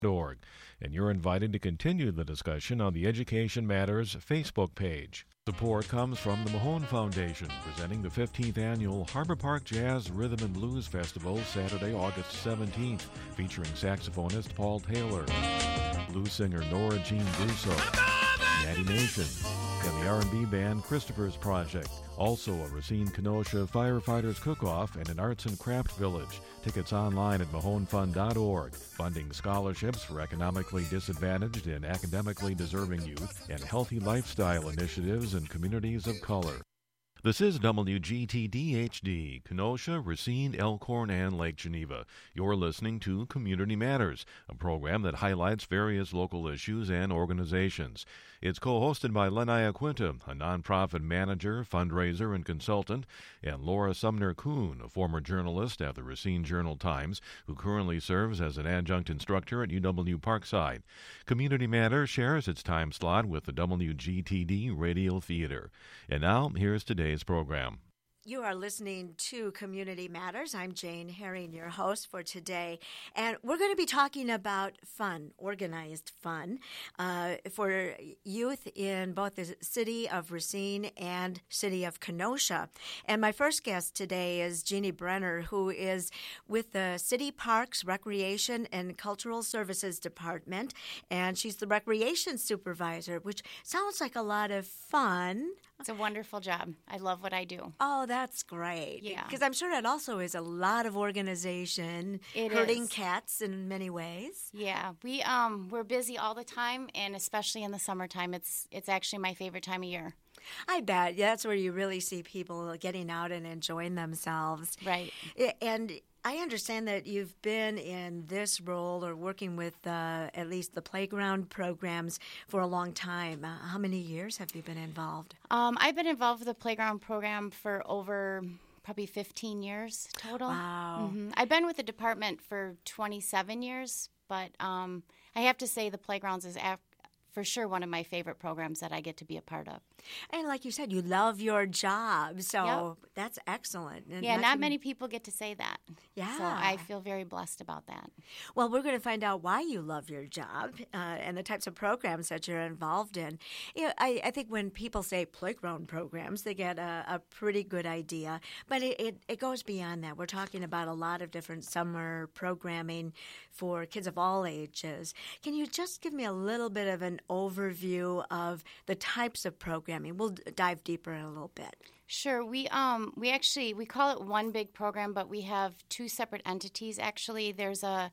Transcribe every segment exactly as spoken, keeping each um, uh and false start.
org, and you're invited to continue the discussion on the Education Matters Facebook page. Support comes from the Mahone Foundation, presenting the fifteenth Annual Harbor Park Jazz Rhythm and Blues Festival, Saturday, August seventeenth, featuring saxophonist Paul Taylor, blues singer Nora Jean Brusso, Natty Nation, and the R and B band Christopher's Project. Also, a Racine Kenosha Firefighters Cook-Off and an Arts and Craft Village. Tickets online at mahone fund dot org, funding scholarships for economically disadvantaged and academically deserving youth and healthy lifestyle initiatives in communities of color. This is W G T D H D, Kenosha, Racine, Elkhorn, and Lake Geneva. You're listening to Community Matters, a program that highlights various local issues and organizations. It's co-hosted by Lenaya Quinta, a nonprofit manager, fundraiser, and consultant, and Laura Sumner Kuhn, a former journalist at the Racine Journal-Times, who currently serves as an adjunct instructor at U W Parkside. Community Matters shares its time slot with the W G T D Radio Theater. And now, here's today's program. You are listening to Community Matters. I'm Jane Herring, your host for today. And we're going to be talking about fun, organized fun, uh, for youth in both the city of Racine and city of Kenosha. And my first guest today is Jeannie Brenner, who is with the City Parks, Recreation, and Cultural Services Department. And she's the recreation supervisor, which sounds like a lot of fun. It's a wonderful job. I love what I do. Oh, that's great. Yeah. Because I'm sure it also is a lot of organization, it herding is. cats in many ways. Yeah. We, um, we're busy all the time, and especially in the summertime. It's, it's actually my favorite time of year. I bet. Yeah, that's where you really see people getting out and enjoying themselves. Right. And I understand that you've been in this role or working with uh, at least the playground programs for a long time. Uh, how many years have you been involved? Um, I've been involved with the playground program for over probably fifteen years total. Wow. Mm-hmm. I've been with the department for twenty-seven years, but um, I have to say the playgrounds is af- for sure one of my favorite programs that I get to be a part of. And like you said, you love your job, so Yep. that's excellent. And yeah, that not can- many people get to say that. Yeah. So I feel very blessed about that. Well, we're going to find out why you love your job uh, and the types of programs that you're involved in. You know, I, I think when people say playground programs, they get a, a pretty good idea. But it, it, it goes beyond that. We're talking about a lot of different summer programming for kids of all ages. Can you just give me a little bit of an overview of the types of programming? We'll d- dive deeper in a little bit. Sure. We um we actually we call it one big program, but we have two separate entities. Actually, there's a,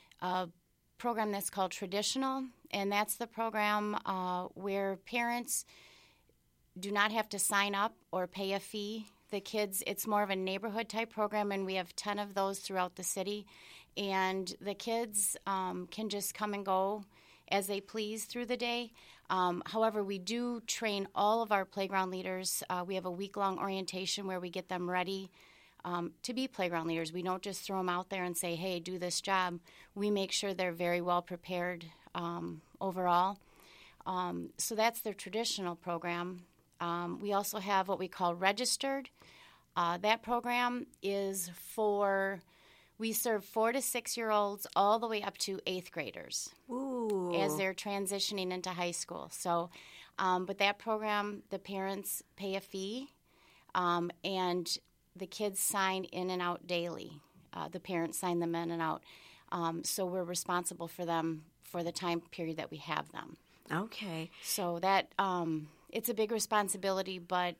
a program that's called Traditional, and that's the program uh, where parents do not have to sign up or pay a fee. The kids, it's more of a neighborhood type program, and we have ten of those throughout the city. And the kids um, can just come and go as they please through the day. Um, however, we do train all of our playground leaders. Uh, we have a week-long orientation where we get them ready um, to be playground leaders. We don't just throw them out there and say, hey, do this job. We make sure they're very well prepared um, overall. Um, so that's their traditional program. Um, we also have what we call registered. Uh, that program is for... We serve four to six-year-olds all the way up to eighth graders. Ooh. As they're transitioning into high school. So, um, but that program, the parents pay a fee, um, and the kids sign in and out daily. Uh, the parents sign them in and out. Um, so we're responsible for them for the time period that we have them. Okay. So that um, it's a big responsibility, but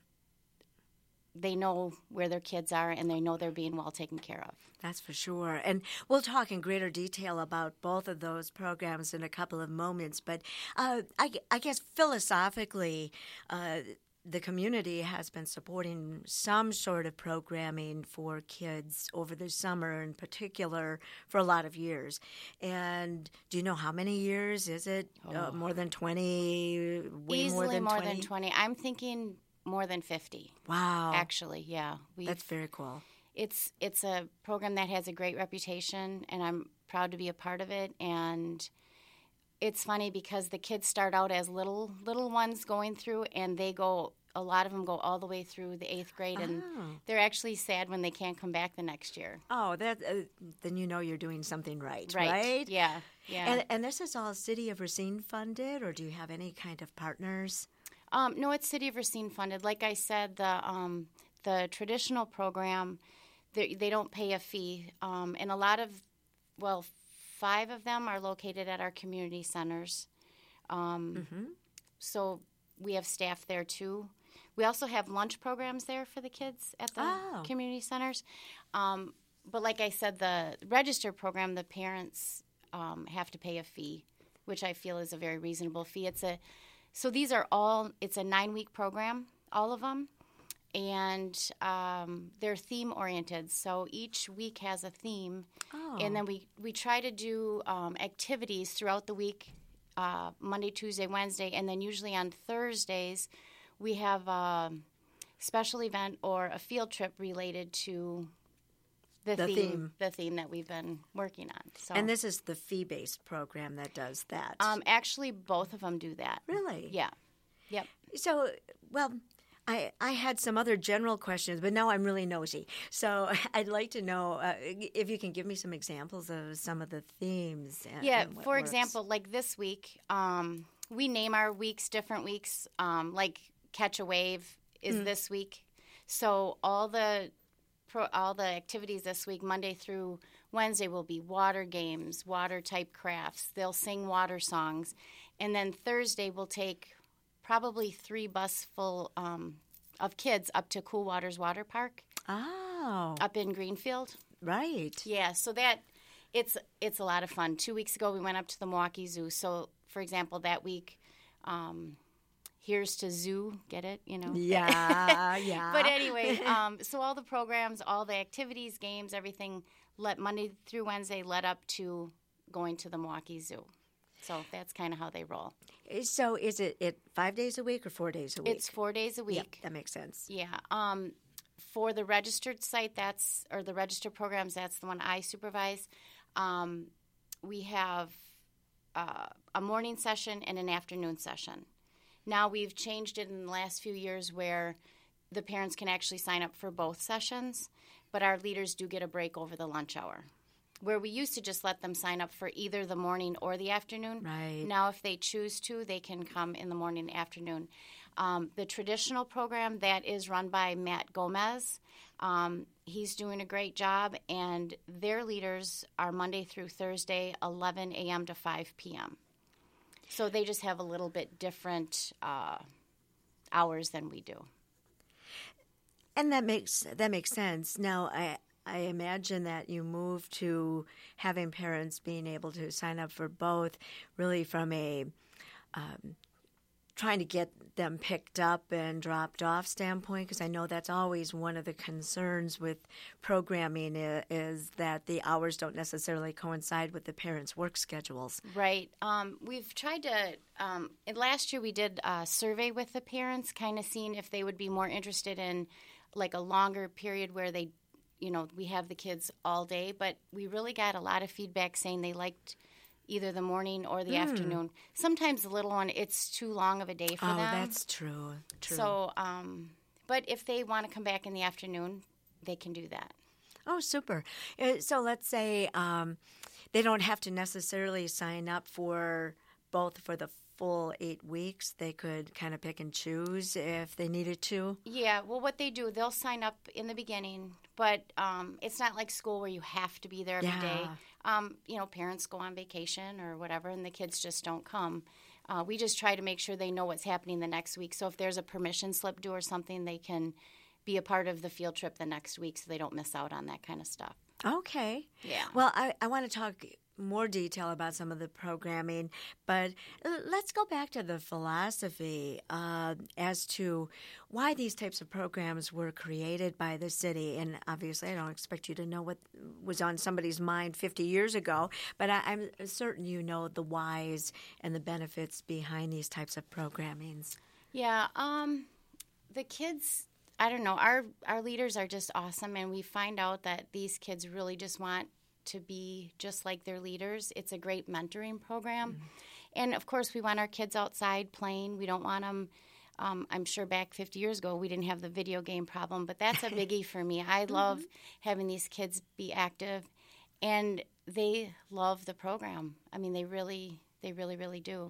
they know where their kids are, and they know they're being well taken care of. That's for sure. And we'll talk in greater detail about both of those programs in a couple of moments. But uh, I, I guess philosophically, uh, the community has been supporting some sort of programming for kids over the summer in particular for a lot of years. And do you know how many years? Is it Oh. uh, more than twenty? Way Easily more than more twenty? than twenty. I'm thinking more than fifty. Wow. Actually, yeah. We've, That's very cool. It's it's a program that has a great reputation, and I'm proud to be a part of it. And it's funny because the kids start out as little little ones going through, and they go a lot of them go all the way through the eighth grade, and Oh. they're actually sad when they can't come back the next year. Oh, that uh, then you know you're doing something right, Right. right? Yeah. Yeah. And, and this is all City of Racine funded, or do you have any kind of partners? Um, no, it's City of Racine funded. Like I said, the um, the traditional program, they, they don't pay a fee, um, and a lot of, well, five of them are located at our community centers. Um, Mm-hmm. So we have staff there too. We also have lunch programs there for the kids at the Oh. community centers. Um, but like I said, the register program, the parents um, have to pay a fee, which I feel is a very reasonable fee. It's a so these are all. It's a nine-week program, all of them, and um, they're theme oriented. So each week has a theme, Oh. and then we we try to do um, activities throughout the week. Uh, Monday, Tuesday, Wednesday, and then usually on Thursdays we have a special event or a field trip related to the, The theme, theme. the theme that we've been working on. So, And this is the fee-based program that does that. um, actually, both of them do that. Really? Yeah. Yep. So, well, I, I had some other general questions, but now I'm really nosy. So I'd like to know uh, if you can give me some examples of some of the themes. And, Yeah, and what for works. example, like this week, um, we name our weeks different weeks. Um, like Catch a Wave is Mm. this week, so all the pro, all the activities this week, Monday through Wednesday, will be water games, water type crafts. They'll sing water songs, and then Thursday we'll take probably three bus full um, of kids up to Cool Waters Water Park Oh, up in Greenfield. right. Yeah, so that it's it's a lot of fun. Two weeks ago, we went up to the Milwaukee Zoo. So, for example, that week, um, here's to zoo. Get it? You know. Yeah, yeah. But anyway, um, so all the programs, all the activities, games, everything, let Monday through Wednesday led up to going to the Milwaukee Zoo. So that's kind of how they roll. So is it, it five days a week or four days a week? It's four days a Yep, week. that makes sense. Yeah. Um, for the registered site, that's or the registered programs, that's the one I supervise. Um, we have uh, a morning session and an afternoon session. Now we've changed it in the last few years where the parents can actually sign up for both sessions, but our leaders do get a break over the lunch hour. Where we used to just let them sign up for either the morning or the afternoon. Right. Now, if they choose to, they can come in the morning and afternoon. Um, the traditional program, that is run by Matt Gomez. Um, he's doing a great job, and their leaders are Monday through Thursday, eleven a.m. to five p.m. So they just have a little bit different uh, hours than we do. And that makes that makes sense. Now, I I imagine that you moved to having parents being able to sign up for both, really from a um, trying to get them picked up and dropped off standpoint, because I know that's always one of the concerns with programming is, is that the hours don't necessarily coincide with the parents' work schedules. Right. Um, we've tried to, um, and last year we did a survey with the parents, kind of seeing if they would be more interested in like a longer period where they, you know, we have the kids all day, but we really got a lot of feedback saying they liked either the morning or the mm. afternoon. Sometimes the little one, it's too long of a day for oh, them. Oh, that's true. True. So, um, but if they want to come back in the afternoon, they can do that. Oh, super. Uh, So let's say um, they don't have to necessarily sign up for both for the full eight weeks. They could kind of pick and choose if they needed to. Yeah, well, what they do, they'll sign up in the beginning, but um, it's not like school where you have to be there every Yeah. day. Um, you know, parents go on vacation or whatever, and the kids just don't come. Uh, we just try to make sure they know what's happening the next week. So if there's a permission slip due or something, they can be a part of the field trip the next week so they don't miss out on that kind of stuff. Okay. Yeah. Well, I, I want to talk more detail about some of the programming, but let's go back to the philosophy uh, as to why these types of programs were created by the city. And obviously, I don't expect you to know what was on somebody's mind fifty years ago, but I, I'm certain you know the whys and the benefits behind these types of programmings. Yeah. Um, the kids, I don't know, our, our leaders are just awesome, and we find out that these kids really just want to be just like their leaders. It's a great mentoring program. Mm-hmm. And, of course, we want our kids outside playing. We don't want them Um, I'm sure back fifty years ago we didn't have the video game problem, but that's a biggie for me. I love mm-hmm. having these kids be active, and they love the program. I mean, they really, they really, really do.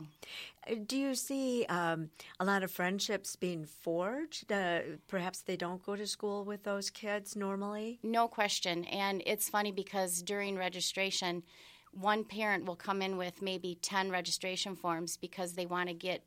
Do you see um, a lot of friendships being forged? Uh, perhaps they don't go to school with those kids normally? No question. And it's funny because during registration, one parent will come in with maybe ten registration forms because they want to get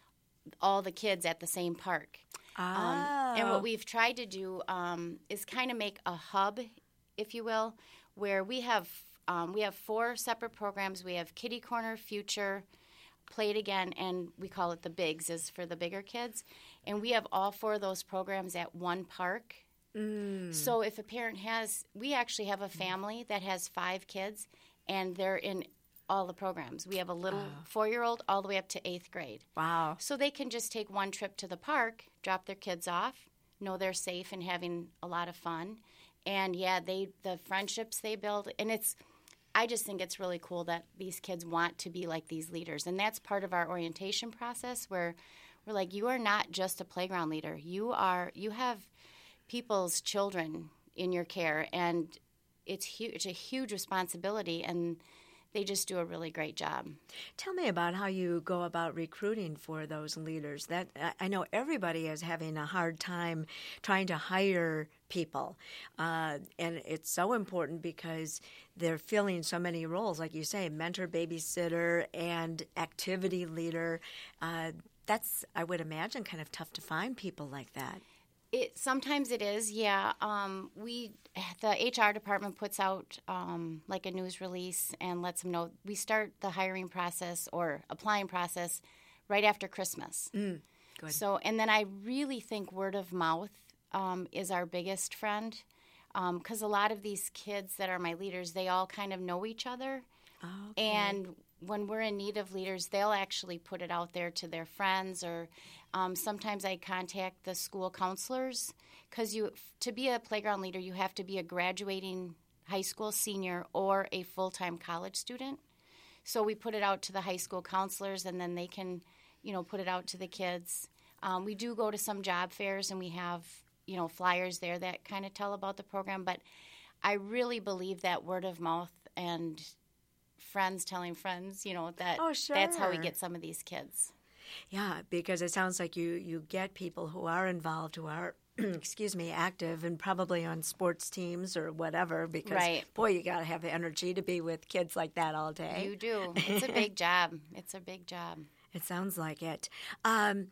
all the kids at the same park. Oh. Um, and what we've tried to do um, is kind of make a hub, if you will, where we have um, we have four separate programs. We have Kitty Corner, Future, Play It Again, and we call it the Bigs, is for the bigger kids. And we have all four of those programs at one park. Mm. So if a parent has, we actually have a family that has five kids, and they're in all the programs. We have a little oh. four-year-old all the way up to eighth grade. Wow. So they can just take one trip to the park, drop their kids off, know they're safe and having a lot of fun. And, yeah, they the friendships they build. And it's, I just think it's really cool that these kids want to be like these leaders. And that's part of our orientation process where we're like, you are not just a playground leader. You are, you have people's children in your care. And it's huge, it's a huge responsibility. And they just do a really great job. Tell me about how you go about recruiting for those leaders. That I know everybody is having a hard time trying to hire people, uh, and it's so important because they're filling so many roles, like you say, mentor, babysitter, and activity leader. Uh, that's, I would imagine, kind of tough to find people like that. It sometimes it is, yeah. Um, we the H R department puts out um, like a news release and lets them know. We start the hiring process or applying process right after Christmas. Mm, good. So, and then I really think word of mouth um, is our biggest friend because um, a lot of these kids that are my leaders, they all kind of know each other, okay. and when we're in need of leaders, they'll actually put it out there to their friends, or um, sometimes I contact the school counselors because you to be a playground leader, you have to be a graduating high school senior or a full-time college student. So we put it out to the high school counselors, and then they can, you know, put it out to the kids. Um, we do go to some job fairs, and we have, you know, flyers there that kind of tell about the program. But I really believe that word of mouth and friends telling friends, you know, that oh, sure. that's how we get some of these kids. Yeah, because it sounds like you, you get people who are involved, who are, excuse me, active and probably on sports teams or whatever, because, right. boy, you got to have energy to be with kids like that all day. You do. It's a big job. It's a big job. It sounds like it. Um,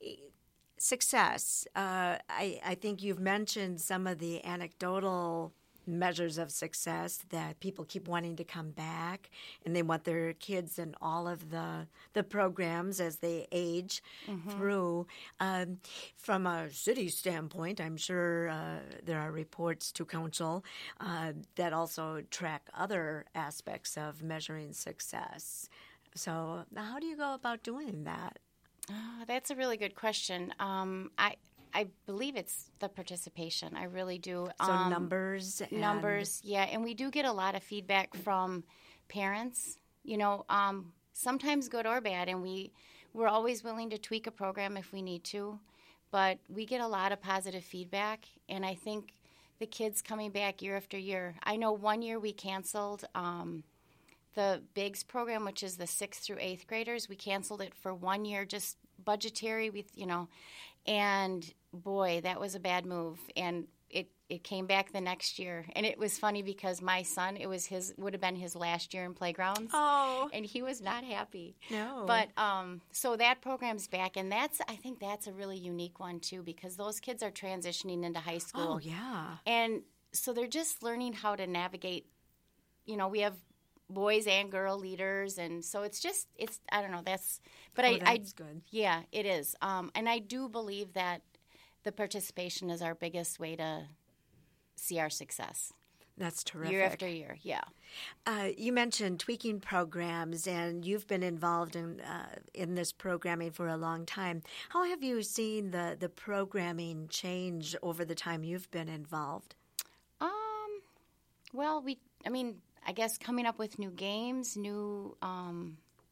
success. Uh, I, I think you've mentioned some of the anecdotal measures of success that people keep wanting to come back, and they want their kids in all of the the programs as they age mm-hmm. through. Um, from a city standpoint, I'm sure uh, there are reports to council uh, that also track other aspects of measuring success. So how do you go about doing that? Oh, that's a really good question. Um, I I believe it's the participation. I really do. So um, numbers? And... Numbers, yeah. And we do get a lot of feedback from parents, you know, um, sometimes good or bad. And we, we're always willing to tweak a program if we need to. But we get a lot of positive feedback. And I think the kids coming back year after year. I know one year we canceled um, the Bigs program, which is the sixth through eighth graders. We canceled it for one year, just budgetary, with you know. And, boy, that was a bad move. And it, it came back the next year. And it was funny because my son, it was his would have been his last year in playgrounds. Oh. And he was not happy. No. But um, so that program's back. And that's I think that's a really unique one, too, because those kids are transitioning into high school. Oh, yeah. And so they're just learning how to navigate. You know, we have boys and girl leaders, and so it's just it's I don't know that's but oh, I that's I good. Yeah, it is, um, and I do believe that the participation is our biggest way to see our success. That's terrific. Year after year, yeah. Uh, you mentioned tweaking programs, and you've been involved in uh, in this programming for a long time. How have you seen the the programming change over the time you've been involved? Um, well, we I mean. I guess coming up with new games, new um,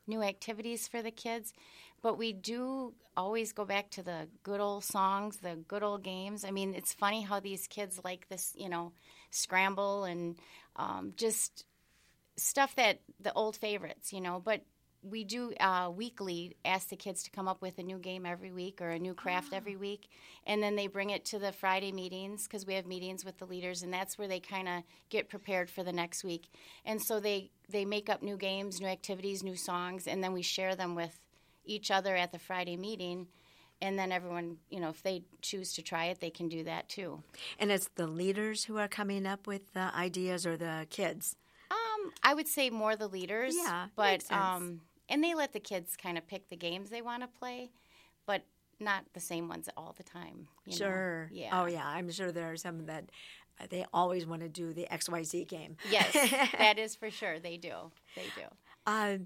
new activities for the kids. But we do always go back to the good old songs, the good old games. I mean, it's funny how these kids like this, you know, scramble and um, just stuff that the old favorites, you know. But we do uh, weekly ask the kids to come up with a new game every week or a new craft oh. every week. And then they bring it to the Friday meetings because we have meetings with the leaders, and that's where they kind of get prepared for the next week. And so they, they make up new games, new activities, new songs, and then we share them with each other at the Friday meeting. And then everyone, you know, if they choose to try it, they can do that too. And it's the leaders who are coming up with the ideas or the kids? Um, I would say more the leaders. Yeah, but makes sense. Um, and they let the kids kind of pick the games they want to play, but not the same ones all the time. You sure. know? Yeah. Oh, yeah. I'm sure there are some that uh, they always want to do the X Y Z game. Yes, that is for sure. They do. They do. Uh,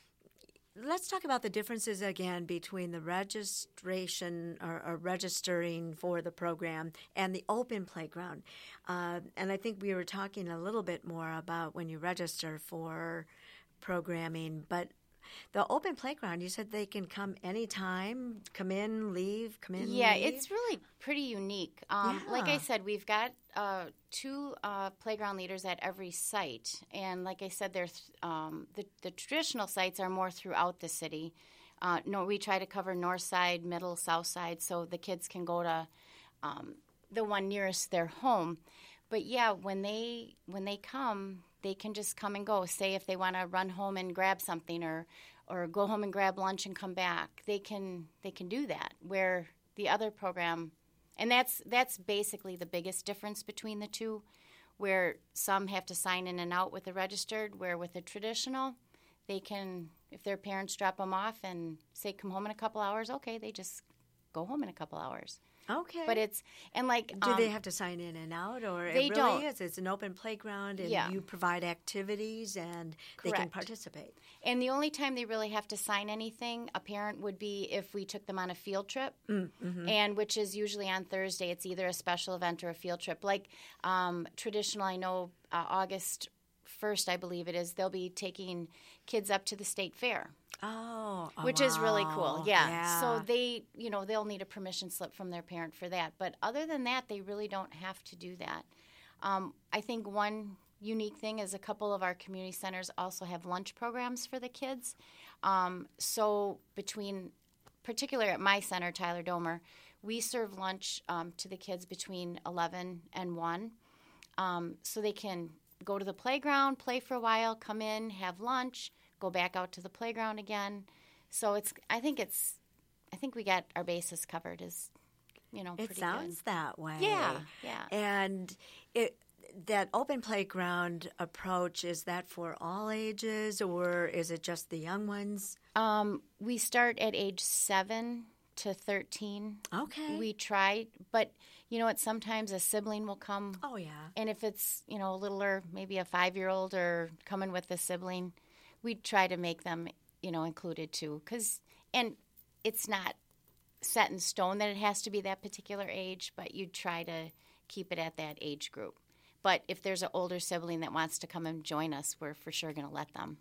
let's talk about the differences again between the registration or, or registering for the program and the open playground. Uh, and I think we were talking a little bit more about when you register for programming, but the open playground, you said they can come anytime, come in, leave, come in, Yeah, leave? it's really pretty unique. Um, yeah. Like I said, we've got uh, two uh, playground leaders at every site. And like I said, they're th- um, the, the traditional sites are more throughout the city. Uh, no, we try to cover north side, middle, south side, so the kids can go to um, the one nearest their home. But yeah, when they when they come, they can just come and go. Say if they want to run home and grab something, or or go home and grab lunch and come back, they can they can do that. Where the other program, and that's that's basically the biggest difference between the two. Where some have to sign in and out with the registered, where with the traditional, they can, if their parents drop them off and say come home in a couple hours, okay, they just go home in a couple hours. Okay. But it's, and like... Do um, they have to sign in and out? Or they it really don't. is? It's an open playground and Yeah. you provide activities and they can Correct. participate. And the only time they really have to sign anything, a parent, would be if we took them on a field trip, Mm-hmm. and which is usually on Thursday. It's either a special event or a field trip. Like um, traditional, I know uh, August first, I believe it is, they'll be taking kids up to the state fair. Oh, oh, Which is really wow. cool, yeah. yeah. So they, you know, they'll need a permission slip from their parent for that. But other than that, they really don't have to do that. Um, I think one unique thing is a couple of our community centers also have lunch programs for the kids. Um, so between, particularly at my center, Tyler Domer, we serve lunch um, to the kids between eleven and one. Um, so they can go to the playground, play for a while, come in, have lunch, go back out to the playground again. So it's, I think it's, I think we got our bases covered as, you know, It pretty sounds good. that way. Yeah, yeah. And it, that open playground approach, is that for all ages or is it just the young ones? Um, we start at age seven to thirteen. Okay. We try, but you know what? Sometimes a sibling will come. Oh, yeah. And if it's, you know, a littler, maybe a five-year-old or coming with a sibling, we try to make them, you know, included too. 'Cause, and it's not set in stone that it has to be that particular age, but you try to keep it at that age group. But if there's an older sibling that wants to come and join us, we're for sure going to let them.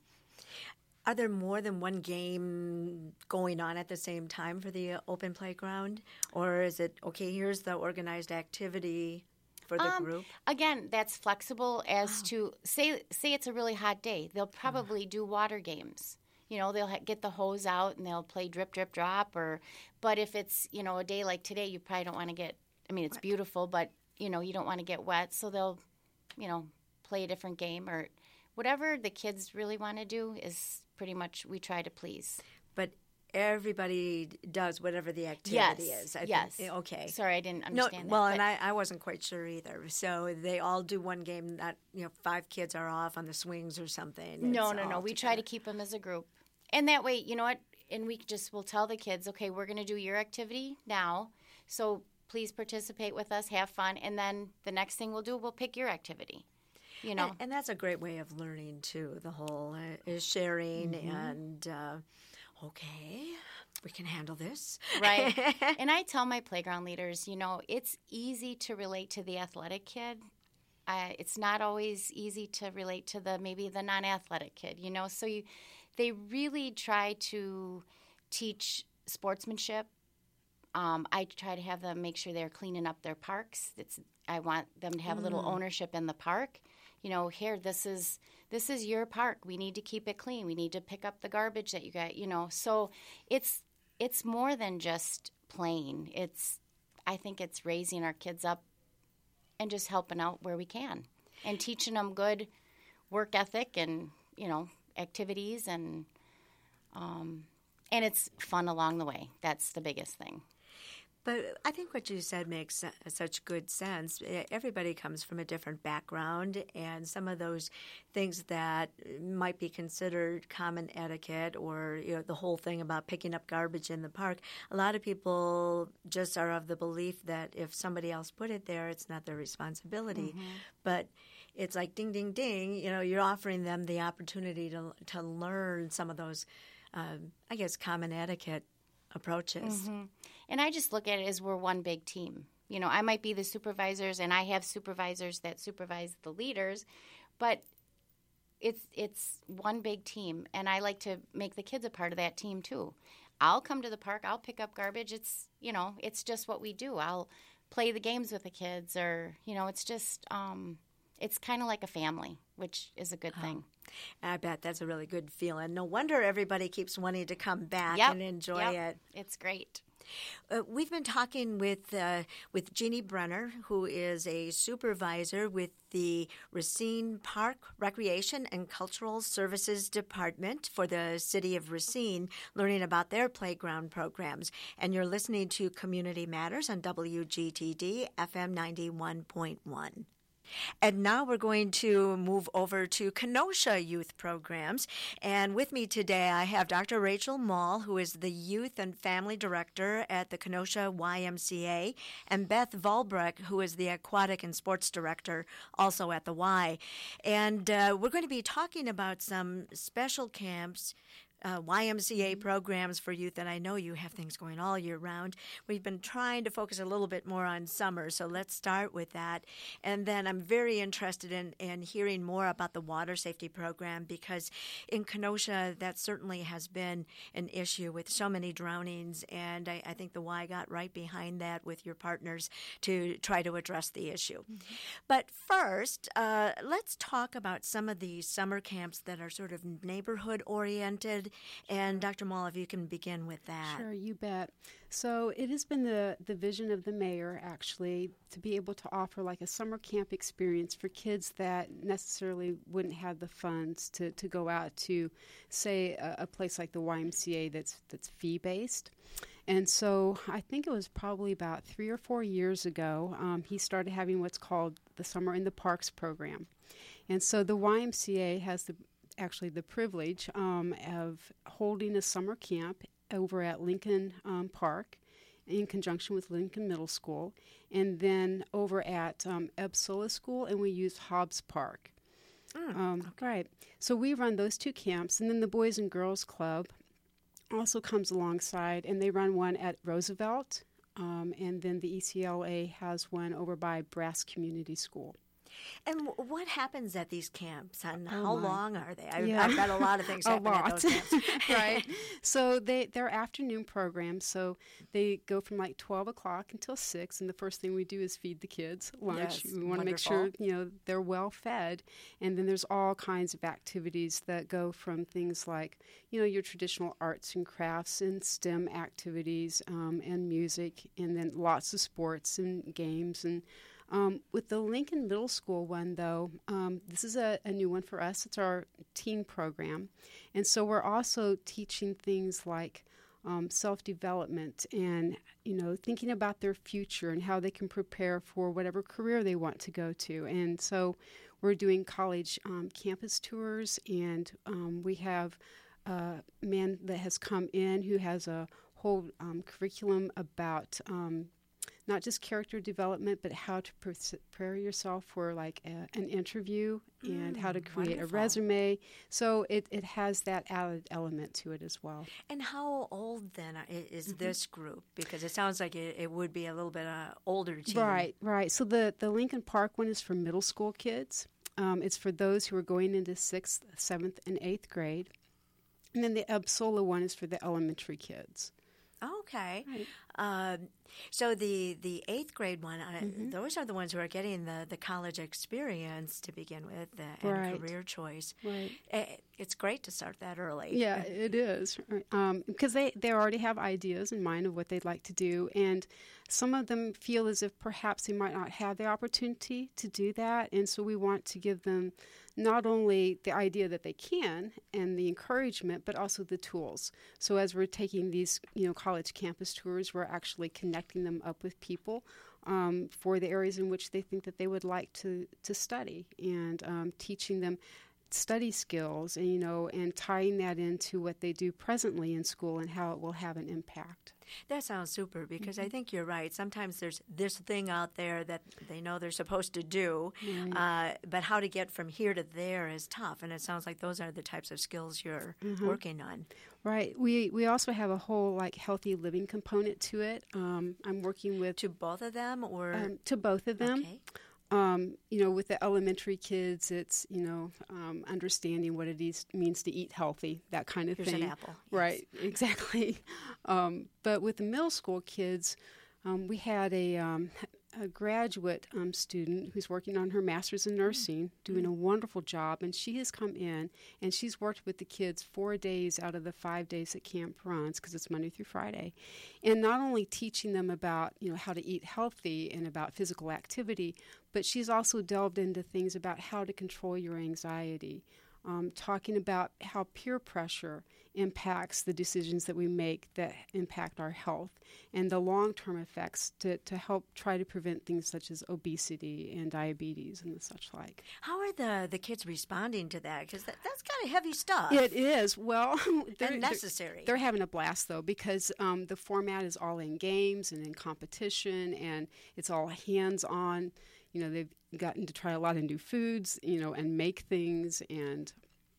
Are there more than one game going on at the same time for the open playground? Or is it, okay, here's the organized activity for the Um, group? Again, that's flexible as to, say say it's a really hot day. They'll probably do water games. You know, they'll ha- get the hose out and they'll play drip, drip, drop. Or, but if it's, you know, a day like today, you probably don't want to get, I mean, it's beautiful, but, you know, you don't want to get wet. So they'll, you know, play a different game or whatever the kids really want to do is pretty much we try to please. But everybody does whatever the activity Yes, is. I yes. Think. Okay. Sorry, I didn't No, understand that. well, but- and I, I wasn't quite sure either. So they all do one game that, you know, five kids are off on the swings or something. No, It's no, no. all We try to together. keep them as a group. And that way, you know what? And we just will tell the kids, okay, we're going to do your activity now. So please participate with us, have fun. And then the next thing we'll do, we'll pick your activity. You know? And, and that's a great way of learning, too. The whole uh, is sharing Mm-hmm. and, uh, okay, we can handle this. Right. And I tell my playground leaders, you know, it's easy to relate to the athletic kid. Uh, it's not always easy to relate to the maybe the non-athletic kid, you know. So you, they really try to teach sportsmanship. Um, I try to have them make sure they're cleaning up their parks. It's, I want them to have mm. a little ownership in the park. You know, here, this is this is your park. We need to keep it clean. We need to pick up the garbage that you got, you know. So it's it's more than just playing. It's, I think it's raising our kids up and just helping out where we can and teaching them good work ethic and, you know, activities and um, and it's fun along the way. That's the biggest thing. But I think what you said makes such good sense. Everybody comes from a different background, and some of those things that might be considered common etiquette or, you know, the whole thing about picking up garbage in the park, a lot of people just are of the belief that if somebody else put it there, it's not their responsibility. Mm-hmm. But it's like ding, ding, ding. You know, you're offering them the opportunity to to learn some of those, um, I guess, common etiquette approaches. Mm-hmm. And I just look at it as we're one big team. You know, I might be the supervisors, and I have supervisors that supervise the leaders, but it's it's one big team, and I like to make the kids a part of that team too. I'll come to the park, I'll pick up garbage. It's, you know, it's just what we do. I'll play the games with the kids, or, you know, it's just, um, it's kind of like a family, which is a good oh. thing. I bet that's a really good feeling. No wonder everybody keeps wanting to come back yep. and enjoy yep. it. It's great. Uh, we've been talking with uh, with Jeannie Brenner, who is a supervisor with the Racine Park Recreation and Cultural Services Department for the City of Racine, learning about their playground programs. And you're listening to Community Matters on W G T D F M ninety-one point one. And now we're going to move over to Kenosha Youth Programs. And with me today, I have Doctor Rachel Mall, who is the Youth and Family Director at the Kenosha Y M C A, and Beth Volbrecht, who is the Aquatic and Sports Director, also at the Y. And uh, we're going to be talking about some special camps, Uh, Y M C A programs for youth, and I know you have things going all year round. We've been trying to focus a little bit more on summer, so let's start with that. And then I'm very interested in, in hearing more about the water safety program, because in Kenosha, that certainly has been an issue with so many drownings, and I, I think the Y got right behind that with your partners to try to address the issue. Mm-hmm. But first, uh, let's talk about some of the summer camps that are sort of neighborhood-oriented. And Doctor Mall, if you can begin with that. Sure, you bet. So it has been the, the vision of the mayor, actually, to be able to offer like a summer camp experience for kids that necessarily wouldn't have the funds to, to go out to, say, a, a place like the Y M C A that's that's fee-based. And so I think it was probably about three or four years ago, um, he started having what's called the Summer in the Parks program. And so the Y M C A has the actually the privilege um, of holding a summer camp over at Lincoln um, Park in conjunction with Lincoln Middle School, and then over at um, Ebsola School, and we use Hobbs Park. Mm, um, okay. Right. So we run those two camps, and then the Boys and Girls Club also comes alongside, and they run one at Roosevelt, um, and then the E C L A has one over by Brass Community School. And w- what happens at these camps, and oh how my. long are they? I, yeah. I've got a lot of things happen at those camps. Right. So they, they're afternoon programs, so they go from like twelve o'clock until six, and the first thing we do is feed the kids lunch. Yes, we want to make sure, you know, they're well fed. And then there's all kinds of activities that go from things like, you know, your traditional arts and crafts and STEM activities um, and music, and then lots of sports and games. And Um, with the Lincoln Middle School one, though, um, this is a, a new one for us. It's our teen program. And so we're also teaching things like um, self-development and, you know, thinking about their future and how they can prepare for whatever career they want to go to. And so we're doing college um, campus tours, and um, we have a man that has come in who has a whole um, curriculum about um not just character development, but how to prepare yourself for like a, an interview and mm, how to create wonderful. a resume. So it, it has that added element to it as well. And how old then is mm-hmm. this group? Because it sounds like it, it would be a little bit uh, older team. Right, right. So the, the Lincoln Park one is for middle school kids. Um, it's for those who are going into sixth, seventh, and eighth grade. And then the Absola one is for the elementary kids. Okay. Right. Um, so the, the eighth grade one, uh, Mm-hmm. those are the ones who are getting the, the college experience to begin with uh, and Right. career choice. Right. Uh, It's great to start that early. Yeah, it is. Um, because they, they already have ideas in mind of what they'd like to do. And some of them feel as if perhaps they might not have the opportunity to do that. And so we want to give them not only the idea that they can and the encouragement, but also the tools. So as we're taking these, you know, college campus tours, we're actually connecting them up with people um, for the areas in which they think that they would like to, to study, and um, teaching them study skills, and you know, and tying that into what they do presently in school and how it will have an impact. That sounds super, because Mm-hmm. I think you're right. Sometimes there's this thing out there that they know they're supposed to do, uh, but how to get from here to there is tough. And it sounds like those are the types of skills you're Mm-hmm. working on. Right. We we also have a whole like healthy living component to it. Um, I'm working with To both of them, or um, to both of them. okay. Um, you know, with the elementary kids, it's, you know, um, understanding what it is, means to eat healthy, that kind of Here's thing. an apple. Yes. Right, exactly. Um, but with the middle school kids, um, we had a, um, a graduate um, student who's working on her master's in nursing, doing a wonderful job, and she has come in, and she's worked with the kids four days out of the five days that camp runs, because it's Monday through Friday, and not only teaching them about, you know, how to eat healthy and about physical activity, but she's also delved into things about how to control your anxiety, um, talking about how peer pressure impacts the decisions that we make that impact our health, and the long-term effects to, to help try to prevent things such as obesity and diabetes and such like. How are the, the kids responding to that? Because that, that's kind of heavy stuff. It is. Well, they're, and necessary. They're, they're having a blast, though, because um, the format is all in games and in competition, and it's all hands-on. You know, they've gotten to try a lot of new foods, you know, and make things, and,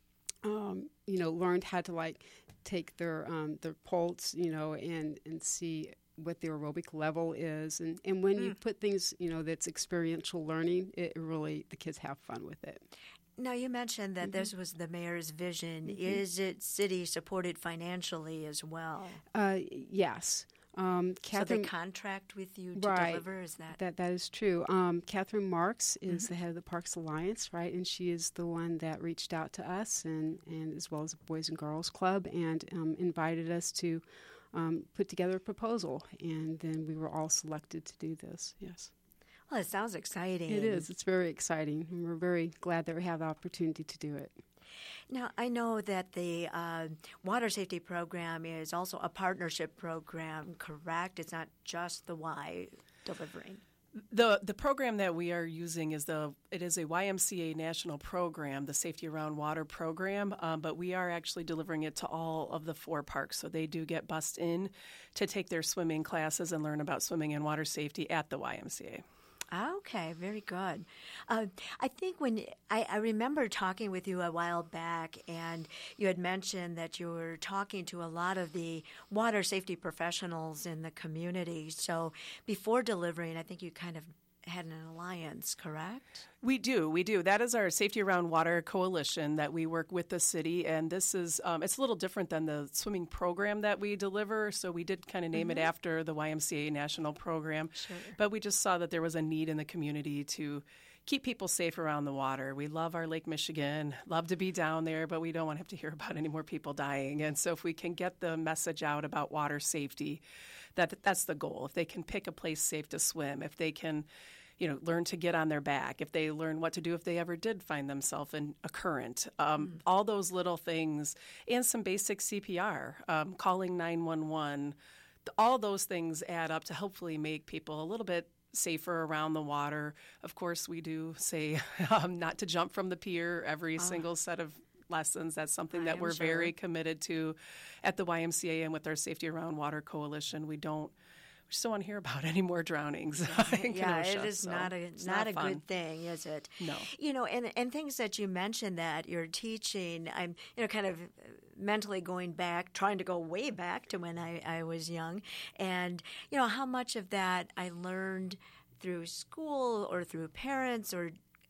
um, you know, learned how to, like, take their um, their pulse, you know, and, and see what their aerobic level is. And, and when mm. you put things, you know, that's experiential learning, it really, the kids have fun with it. Now, you mentioned that mm-hmm. this was the mayor's vision. Mm-hmm. Is it city supported financially as well? Uh, yes. Um, Catherine, so they contract with you to right, deliver? Is that that that is true? Um, Catherine Marks is mm-hmm. the head of the Parks Alliance, right? And she is the one that reached out to us, and, and as well as the Boys and Girls Club, and um, invited us to um, put together a proposal, and then we were all selected to do this. Yes. Well, it sounds exciting. It is. It's very exciting, and we're very glad that we have the opportunity to do it. Now, I know that the uh, water safety program is also a partnership program, correct? It's not just the Y delivering. The the program that we are using is the it is a Y M C A national program, the Safety Around Water program, um, but we are actually delivering it to all of the four parks. So they do get bussed in to take their swimming classes and learn about swimming and water safety at the Y M C A. Okay, very good. Uh, I think when I, I remember talking with you a while back, and you had mentioned that you were talking to a lot of the water safety professionals in the community. So before delivering, I think you kind of had an alliance, correct? We do, we do. That is our Safety Around Water Coalition that we work with the city, and this is um, it's a little different than the swimming program that we deliver. So we did kind of name mm-hmm. it after the Y M C A national program, sure. but we just saw that there was a need in the community to keep people safe around the water. We love our Lake Michigan, love to be down there, but we don't want to have to hear about any more people dying. And so if we can get the message out about water safety, that that's the goal. If they can pick a place safe to swim, if they can, you know, learn to get on their back, if they learn what to do if they ever did find themselves in a current, um, mm. all those little things, and some basic C P R, um, calling nine one one, all those things add up to hopefully make people a little bit safer around the water. Of course, we do say um, not to jump from the pier every oh. single set of lessons. That's something that we're sure. very committed to at the Y M C A and with our Safety Around Water Coalition. We don't We just don't want to hear about any more drownings. in yeah, Kenosha, it is so not a not, not a good thing, is it? No. You know, and and things that you mentioned that you're teaching, I'm you know kind of mentally going back, trying to go way back to when I, I was young, and you know how much of that I learned through school or through parents or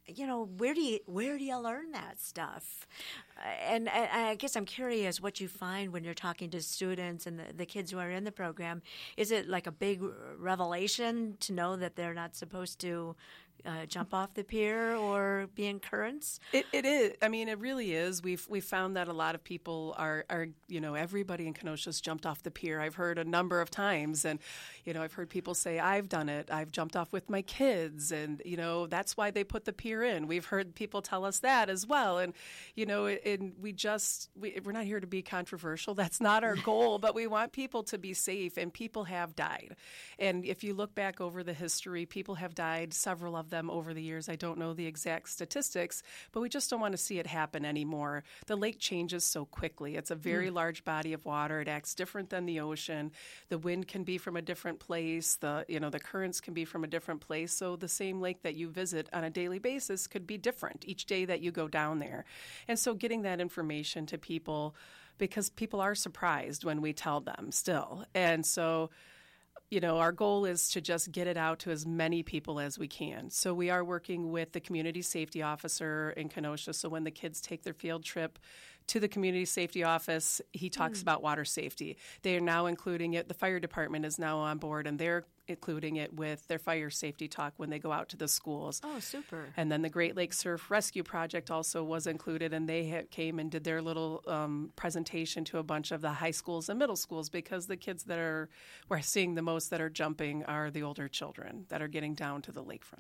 you know, where do you where do you learn that stuff? Uh, and, and I guess I'm curious what you find when you're talking to students and the, the kids who are in the program. Is it like a big revelation to know that they're not supposed to Uh, jump off the pier or be in currents? It, it is. I mean, it really is. We've we've found that a lot of people are, are, you know, everybody in Kenosha's jumped off the pier. I've heard a number of times, and, you know, I've heard people say, I've done it. I've jumped off with my kids, and, you know, that's why they put the pier in. We've heard people tell us that as well, and, you know, and we just, we, we're not here to be controversial. That's not our goal, but we want people to be safe, and people have died. And if you look back over the history, people have died, several of them over the years. I don't know the exact statistics, but we just don't want to see it happen anymore. The lake changes so quickly. It's a very mm. large body of water. It acts different than the ocean. The wind can be from a different place. The, you know, the currents can be from a different place. So the same lake that you visit on a daily basis could be different each day that you go down there. And so getting that information to people, because people are surprised when we tell them still. And so you know, our goal is to just get it out to as many people as we can. So we are working with the community safety officer in Kenosha. So when the kids take their field trip to the community safety office, he talks mm. about water safety. They are now including it. The fire department is now on board, and they're including it with their fire safety talk when they go out to the schools. Oh, super. And then the Great Lakes Surf Rescue Project also was included, and they had, came and did their little um, presentation to a bunch of the high schools and middle schools, because the kids that are we're seeing the most that are jumping are the older children that are getting down to the lakefront.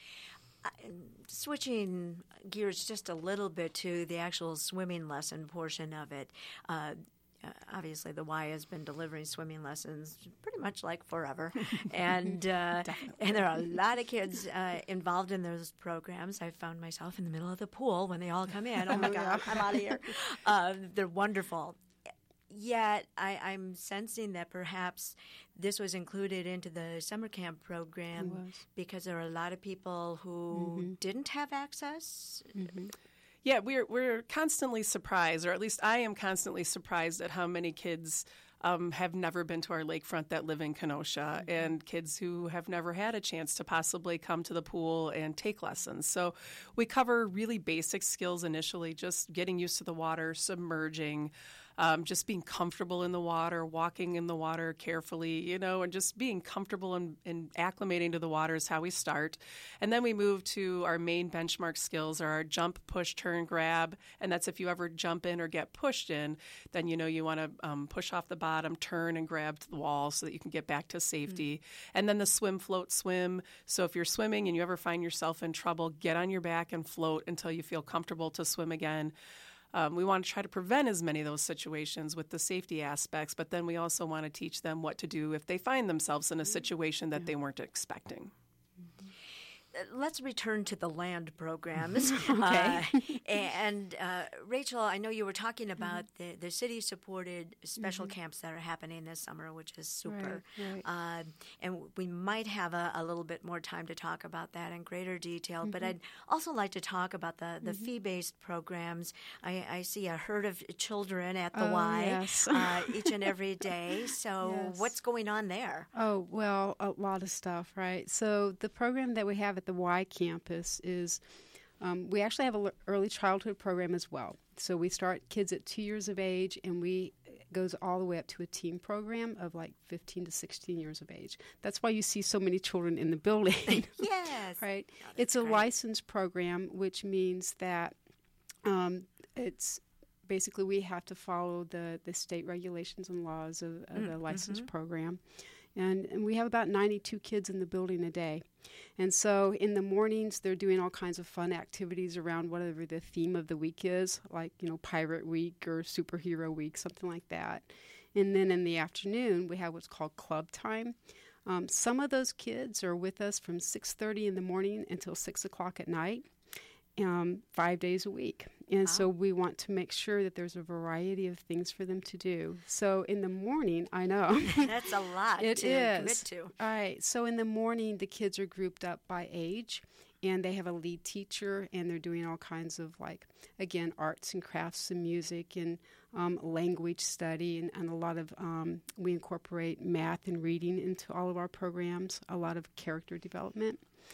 Uh, switching gears just a little bit to the actual swimming lesson portion of it. Uh, Uh, obviously, the Y has been delivering swimming lessons pretty much like forever, and uh, and there are a lot of kids uh, involved in those programs. I found myself in the middle of the pool when they all come in. Oh my God, I'm out of here. Uh, they're wonderful. Yet I, I'm sensing that perhaps this was included into the summer camp program because there are a lot of people who mm-hmm. didn't have access. Mm-hmm. Yeah, we're we're constantly surprised, or at least I am constantly surprised at how many kids um, have never been to our lakefront that live in Kenosha, mm-hmm. and kids who have never had a chance to possibly come to the pool and take lessons. So we cover really basic skills initially, just getting used to the water, submerging, Um, just being comfortable in the water, walking in the water carefully, you know, and just being comfortable and, and acclimating to the water is how we start. And then we move to our main benchmark skills, are our jump, push, turn, grab. And that's if you ever jump in or get pushed in, then you know you want to um, push off the bottom, turn, and grab to the wall so that you can get back to safety. Mm-hmm. And then the swim, float, swim. So if you're swimming and you ever find yourself in trouble, get on your back and float until you feel comfortable to swim again. Um, we want to try to prevent as many of those situations with the safety aspects, but then we also want to teach them what to do if they find themselves in a situation that they weren't expecting. Let's return to the land programs. Okay. Uh, and uh, Rachel, I know you were talking about mm-hmm. the, the city-supported special mm-hmm. camps that are happening this summer, which is super. Right, right. Uh, and we might have a, a little bit more time to talk about that in greater detail. Mm-hmm. But I'd also like to talk about the, the mm-hmm. fee-based programs. I, I see a herd of children at the oh, Y yes. uh, each and every day. So yes. what's going on there? Oh, well, a lot of stuff, right? So the program that we have at the Y campus is um, we actually have an early childhood program as well. So we start kids at two years of age, and we it goes all the way up to a teen program of like fifteen to sixteen years of age. That's why you see so many children in the building. Yes. Right? Oh, it's a great. licensed program, which means that um, it's basically we have to follow the, the state regulations and laws of, of mm, a licensed mm-hmm. program. And, and we have about ninety-two kids in the building a day. And so in the mornings, they're doing all kinds of fun activities around whatever the theme of the week is, like, you know, Pirate Week or Superhero Week, something like that. And then in the afternoon, we have what's called club time. Um, some of those kids are with us from six thirty in the morning until six o'clock at night. Um, five days a week. And wow. so we want to make sure that there's a variety of things for them to do. So in the morning, I know. That's a lot it to is. commit to. All right. So in the morning, the kids are grouped up by age, and they have a lead teacher, and they're doing all kinds of, like, again, arts and crafts and music and um, language study, and, and a lot of, um, we incorporate math and reading into all of our programs, a lot of character development.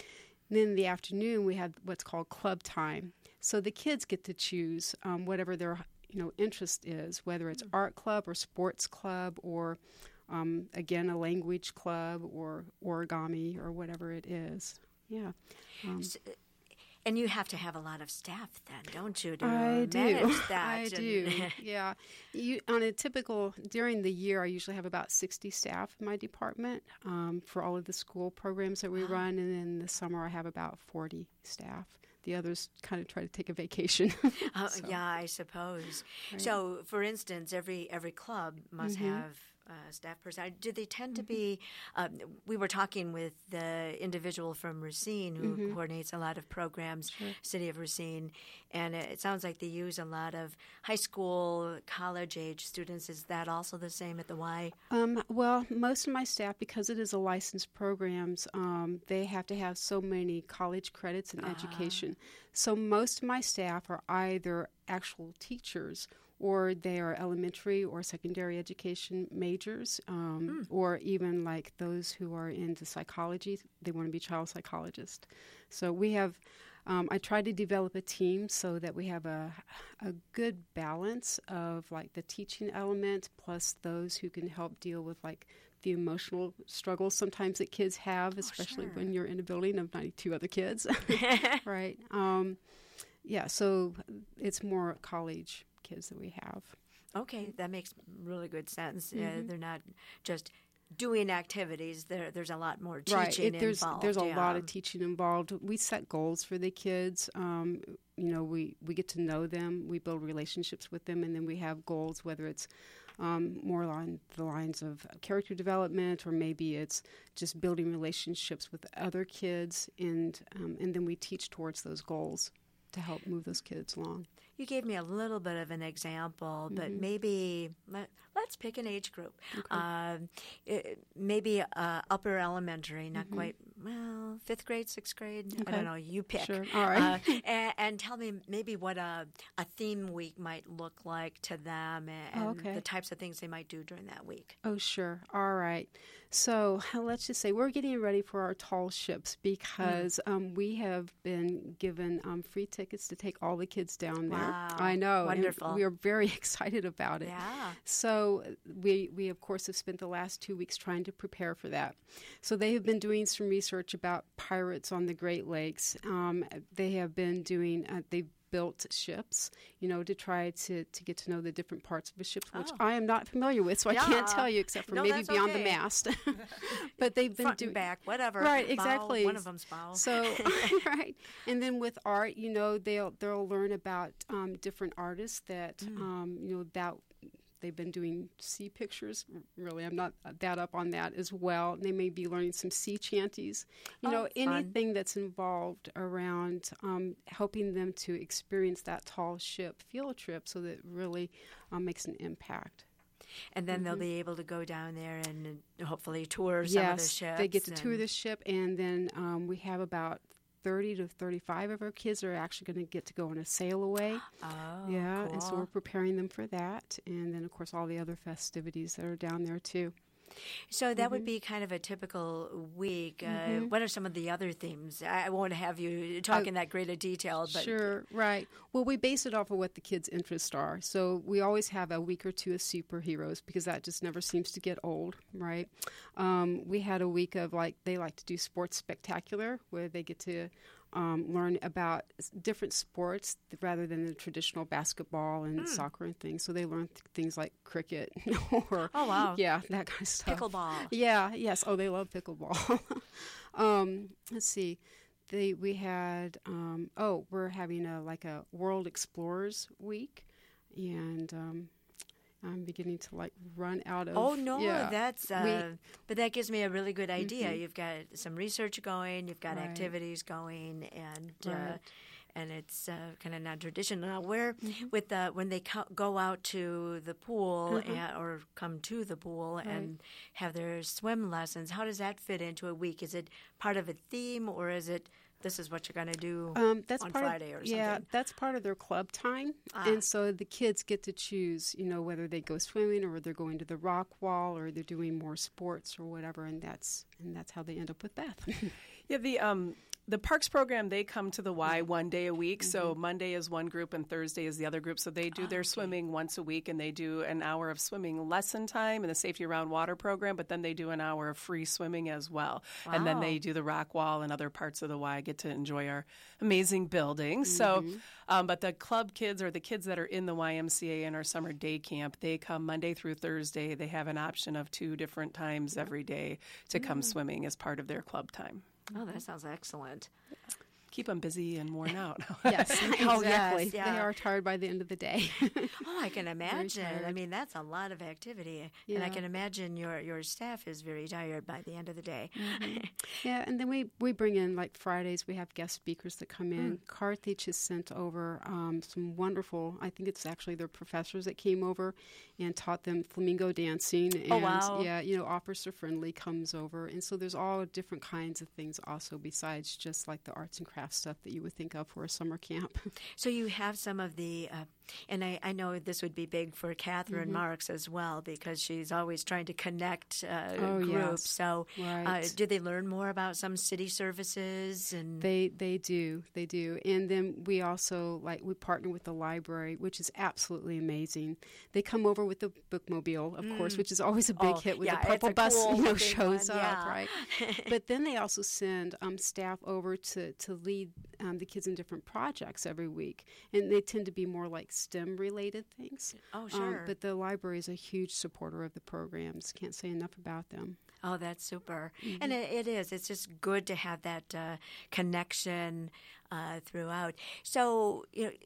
And then in the afternoon, we have what's called club time. So the kids get to choose um, whatever their you know interest is, whether it's art club or sports club or, um, again, a language club or origami or whatever it is. Yeah. Um, So, and you have to have a lot of staff then, don't you, to I do. manage that? I and- do. Yeah. You, on a typical, during the year, I usually have about sixty staff in my department um, for all of the school programs that we Wow. run. And in the summer, I have about forty staff. The others kind of try to take a vacation. Oh, So, yeah, I suppose. right. So, for instance, every every club must Mhm. have a staff person. Do they tend to be? Um, we were talking with the individual from Racine who Mhm. coordinates a lot of programs, Sure. City of Racine, and it, it sounds like they use a lot of high school, college age students. Is that also the same at the Y? Um, well, most of my staff, because it is a licensed programs, um, they have to have so many college credits in Ah. education. So most of my staff are either actual teachers or they are elementary or secondary education majors, um, or even like those who are into psychology. They want to be child psychologists. So we have, um, I try to develop a team so that we have a, a good balance of like the teaching element plus those who can help deal with like the emotional struggles sometimes that kids have, especially sure. when you're in a building of ninety-two other kids. Right. Um, yeah, so it's more college kids that we have. Okay, that makes really good sense. Uh, Mhm. they're not just doing activities. There, there's a lot more teaching Right. It, there's involved. there's a yeah. lot of teaching involved. We set goals for the kids. Um, you know, we, we get to know them. We build relationships with them, and then we have goals, whether it's um, more along the lines of character development, or maybe it's just building relationships with other kids, and um, and then we teach towards those goals to help move those kids along. You gave me a little bit of an example, but Mhm. maybe let, let's pick an age group. Okay. Um, it, maybe uh, upper elementary, not Mhm. quite, well, fifth grade, sixth grade. I Okay. don't know. You pick. Sure. All right. Uh, and, and tell me maybe what a, a theme week might look like to them and, Oh, and okay. the types of things they might do during that week. Oh, sure. All right. So let's just say we're getting ready for our tall ships because um, we have been given um, free tickets to take all the kids down there. Wow. I know. and Wonderful. we are very excited about it. Yeah. So we, we, of course, have spent the last two weeks trying to prepare for that. So they have been doing some research about pirates on the Great Lakes. Um, they have been doing, uh, they've built ships, you know, to try to, to get to know the different parts of a ship, which Oh. I am not familiar with, so I can't Yeah. tell you except for No, maybe that's beyond okay. the mast. But they've been Front doing and back, whatever. Right, Bow, exactly. one of them's bow. So, right. And then with art, you know, they'll they'll learn about um, different artists that, Mm. um, you know, about they've been doing sea pictures. Really, I'm not that up on that as well. They may be learning some sea chanties. You Oh, know, fun. anything that's involved around um, helping them to experience that tall ship field trip so that it really um, makes an impact. And then they'll be able to go down there and hopefully tour some of the Yes, ships. they get to tour and- the ship, and then um, we have about thirty to thirty-five of our kids are actually going to get to go on a sail away. Oh, yeah, and so cool. we're preparing them for that, and then of course all the other festivities that are down there too. So that Mm-hmm. would be kind of a typical week. Uh, what are some of the other themes? I I won't have you talk in that great a detail, but Sure, right. Well, we base it off of what the kids' interests are. So we always have a week or two of superheroes because that just never seems to get old, right? Um, we had a week of like, they like to do sports spectacular where they get to um, learn about s- different sports rather than the traditional basketball and soccer and things. So they learn th- things like cricket or, Oh, wow. yeah, that kind of stuff. pickleball. Yeah, yes. Oh, they love pickleball. um, let's see. They we had um, oh, we're having a like a World Explorers Week, and um, I'm beginning to like run out of. Oh no, yeah. that's uh, We- but that gives me a really good idea. You've got some research going, you've got Right. activities going, and uh, Right. and it's uh, kind of non-traditional. Now, where Mm-hmm. with the when they co- go out to the pool Mhm. and, or come to the pool and have their swim lessons, how does that fit into a week? Is it part of a theme, or is it this is what you're going to do Um, that's on part Friday of, or Yeah, something? that's part of their club time, Ah. and so the kids get to choose, you know, whether they go swimming or they're going to the rock wall or they're doing more sports or whatever, and that's and that's how they end up with Beth. Yeah, the um, the Parks program, they come to the Y one day a week. Mm-hmm. So Monday is one group and Thursday is the other group. So they do oh, their okay. swimming once a week, and they do an hour of swimming lesson time in the Safety Around Water program, but then they do an hour of free swimming as well. Wow. And then they do the rock wall and other parts of the Y, get to enjoy our amazing buildings. Mm-hmm. So, um, but the club kids or the kids that are in the Y M C A in our summer day camp, they come Monday through Thursday. They have an option of two different times every day to come mm-hmm. swimming as part of their club time. Oh, that sounds excellent. Keep them busy and worn out. Yes, exactly. Oh, yes, yeah. They are tired by the end of the day. Oh, I can imagine. I mean, that's a lot of activity. Yeah. And I can imagine your, your staff is very tired by the end of the day. Mm-hmm. Yeah, and then we, we bring in, like Fridays, we have guest speakers that come in. Mm. Carthage has sent over um, some wonderful, I think it's actually their professors that came over and taught them flamingo dancing. And, oh, wow. Yeah, you know, Officer Friendly comes over. And so there's all different kinds of things also besides just like the arts and crafts stuff that you would think of for a summer camp. So you have some of the, uh, and I, I know this would be big for Catherine mm-hmm. Marks as well because she's always trying to connect uh, oh, groups. Yes. So right. uh, do they learn more about some city services? And They they do. They do. And then we also, like, we partner with the library, which is absolutely amazing. They come over with the bookmobile, of mm. course, which is always a big oh, hit when yeah, the purple bus cool you know, shows one, up, yeah. right? But then they also send um, staff over to, to lead um, the kids in different projects every week. And they tend to be more like STEM-related things. Oh, sure. Um, but the library is a huge supporter of the programs. Can't say enough about them. Oh, that's super. Mm-hmm. And it, it is. It's just good to have that uh, connection uh, throughout. So, you know,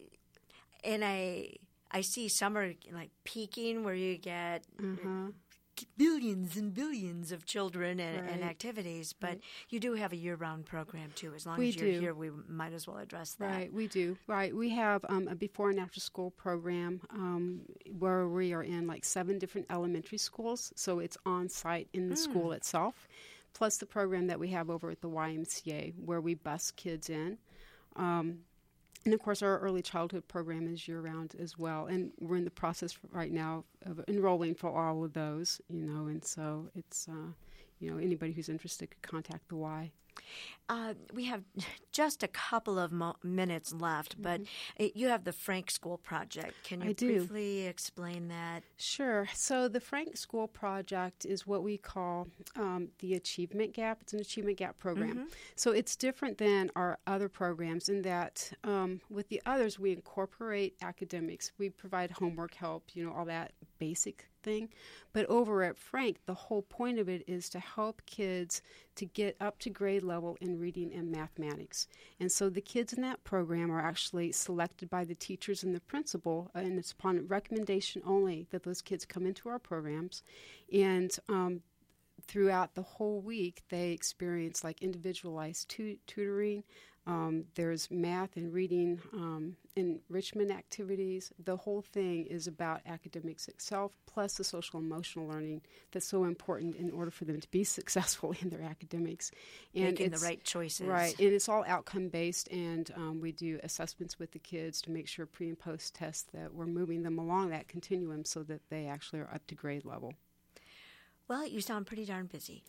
and I I see summer like peaking where you get uh-huh. billions and billions of children and, right. and activities, but right. you do have a year-round program too. As long we as you're do. here, we might as well address that. Right, we do. Right, we have um, a before and after school program um, where we are in like seven different elementary schools, so it's on site in the mm. school itself, plus the program that we have over at the Y M C A where we bus kids in. Um, And, of course, our early childhood program is year-round as well. And we're in the process right now of enrolling for all of those, you know. And so it's, uh, you know, anybody who's interested could contact the Y. Uh, we have just a couple of mo- minutes left, mm-hmm. but it, you have the Frank School Project. Can you I do. briefly explain that? Sure. So the Frank School Project is what we call um, the Achievement Gap. It's an Achievement Gap program. Mm-hmm. So it's different than our other programs in that um, with the others, we incorporate academics. We provide homework help, you know, all that basic thing. But over at Frank, the whole point of it is to help kids to get up to grade level in reading and mathematics. And so the kids in that program are actually selected by the teachers and the principal, and it's upon recommendation only that those kids come into our programs. And um, throughout the whole week, they experience like individualized tu- tutoring. Um, there's math and reading, um, enrichment activities. The whole thing is about academics itself, plus the social emotional learning that's so important in order for them to be successful in their academics. And Making the right choices. Right, and it's all outcome-based, and um, we do assessments with the kids to make sure pre- and post-tests that we're moving them along that continuum so that they actually are up to grade level. Well, you sound pretty darn busy.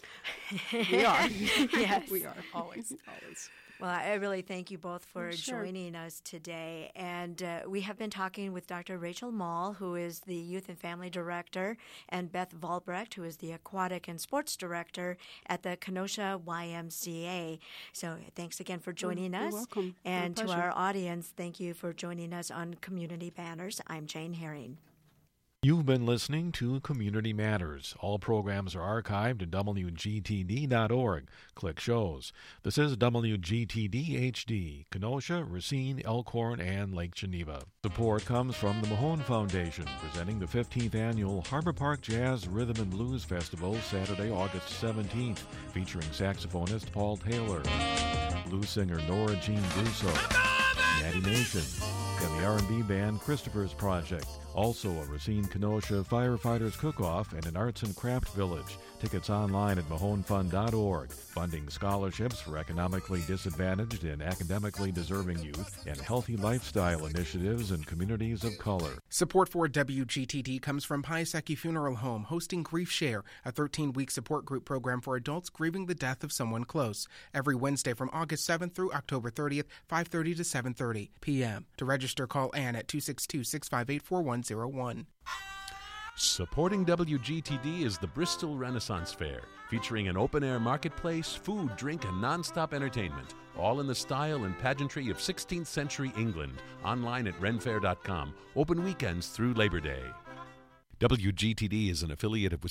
We are. Yes. We are, always, always. Well, I really thank you both for oh, sure. joining us today. And uh, we have been talking with Doctor Rachel Mall, who is the Youth and Family Director, and Beth Volbrecht, who is the Aquatic and Sports Director at the Kenosha Y M C A. So thanks again for joining You're us. You're welcome. And My to pleasure. our audience, thank you for joining us on Community Banners. I'm Jane Herring. You've been listening to Community Matters. All programs are archived at W G T D dot org. Click Shows. This is W G T D H D, Kenosha, Racine, Elkhorn, and Lake Geneva. Support comes from the Mahone Foundation, presenting the fifteenth Annual Harbor Park Jazz Rhythm and Blues Festival, Saturday, August seventeenth, featuring saxophonist Paul Taylor, blues singer Nora Jean Russo, Natty Nation, and the R and B band Christopher's Project. Also, a Racine Kenosha Firefighters Cook-Off and an Arts and Craft Village. Tickets online at mahone fund dot org. Funding scholarships for economically disadvantaged and academically deserving youth and healthy lifestyle initiatives in communities of color. Support for W G T D comes from Piasecki Funeral Home, hosting Grief Share, a thirteen-week support group program for adults grieving the death of someone close. Every Wednesday from August seventh through October thirtieth, five thirty to seven thirty p.m. To register, call Ann at two six two, six five eight, four one zero one. Supporting W G T D is the Bristol Renaissance Fair, featuring an open-air marketplace, food, drink, and non-stop entertainment, all in the style and pageantry of sixteenth century England. Online at ren fair dot com. Open weekends through Labor Day. W G T D is an affiliate of